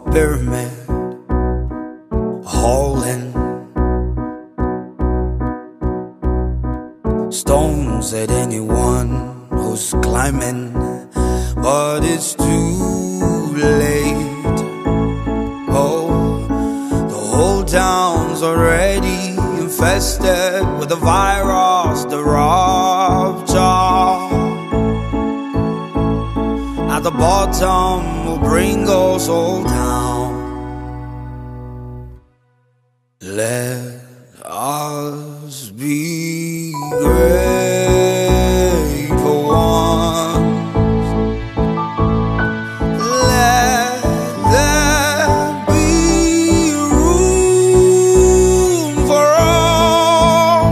pyramid, a hole in stones at anyone who's climbing, but it's too late. Oh, the whole town's already infested with the virus, the rupture. At the bottom will bring us all down. Let us be grateful ones. Let there be room for all.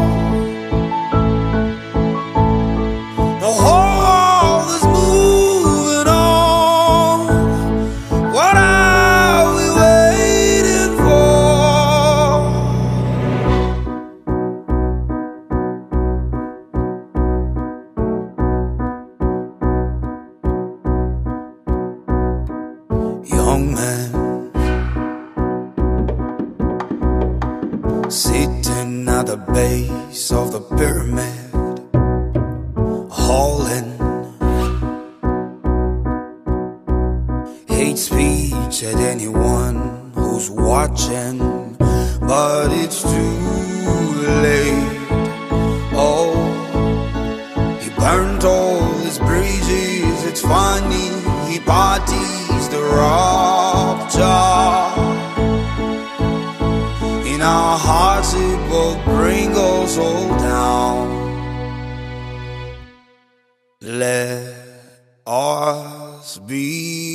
The whole world is moving on. What are we waiting for? Young man sitting at the base of the pyramid, hauling hate speech at anyone who's watching, but it's too late. Oh, he burnt all his bridges. It's funny, he parties the rupture. In our hearts it will bring us all down. Let us be